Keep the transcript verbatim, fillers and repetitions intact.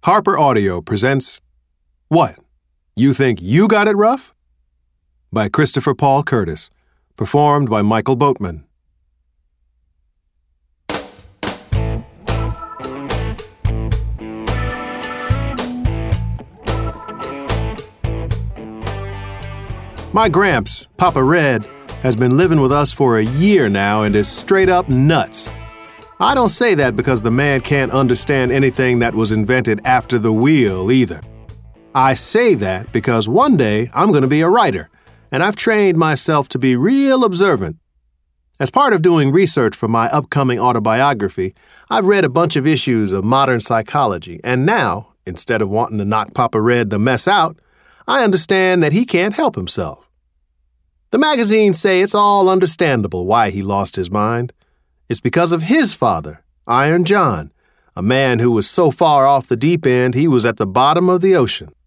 Harper Audio presents What? You Think You Got It Rough? By Christopher Paul Curtis, performed by Michael Boatman. My Gramps, Papa Red, has been living with us for a year now and is straight up nuts. I don't say that because the man can't understand anything that was invented after the wheel either. I say that because one day I'm going to be a writer, and I've trained myself to be real observant. As part of doing research for my upcoming autobiography, I've read a bunch of issues of modern psychology, and now, instead of wanting to knock Papa Red the mess out, I understand that he can't help himself. The magazines say it's all understandable why he lost his mind. It's because of his father, Iron John, a man who was so far off the deep end he was at the bottom of the ocean.